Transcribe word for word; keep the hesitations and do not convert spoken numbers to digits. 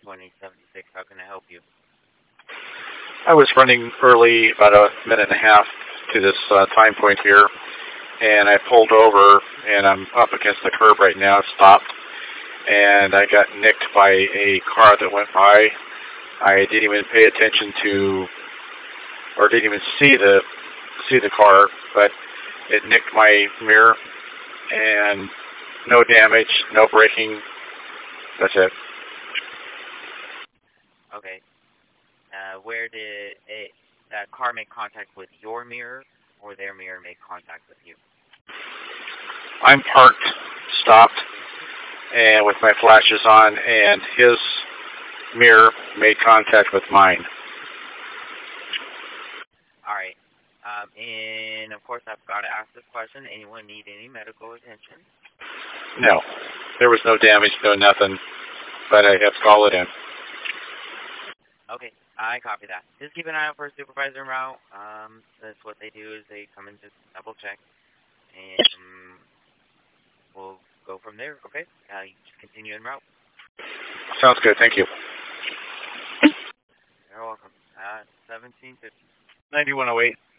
twenty seventy-six. How can I help you? I was running early, about a minute and a half to this uh, time point here, and I pulled over, and I'm up against the curb right now, stopped, and I got nicked by a car that went by. I didn't even pay attention to, or didn't even see the see the car, but it nicked my mirror, and no damage, no braking. That's it. Okay. Uh, where did it, that car make contact with your mirror, or their mirror make contact with you? I'm parked, stopped, and with my flashes on, and his mirror made contact with mine. All right. Um, and of course, I've got to ask this question. Anyone need any medical attention? No, there was no damage, no nothing, but I have to call it in. Okay, I copy that. Just keep an eye out for a supervisor en route. Um, that's what they do is they come and just double check, and um, we'll go from there. Okay, uh, you just continue en route. Sounds good. Thank you. You're welcome. Uh, seventeen fifty. ninety-one oh eight.